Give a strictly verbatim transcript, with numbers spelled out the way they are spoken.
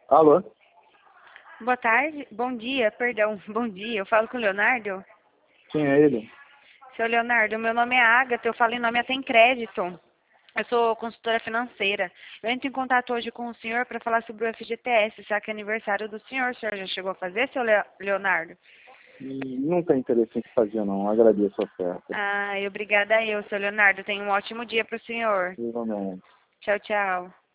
Alô? Boa tarde, bom dia, perdão, bom dia. Eu falo com o Leonardo. Quem é ele? Seu Leonardo, meu nome é Agatha, eu falo em nome Tem Crédito. Eu sou consultora financeira. Eu entro em contato hoje com o senhor para falar sobre o F G T S, já que é aniversário do senhor. O senhor já chegou a fazer, seu Le- Leonardo? Hum, Não tem interesse em se fazer, não. Agradeço a oferta. Ah, obrigada eu, seu Leonardo. Tenha um ótimo dia para o senhor. Igualmente. Tchau, tchau.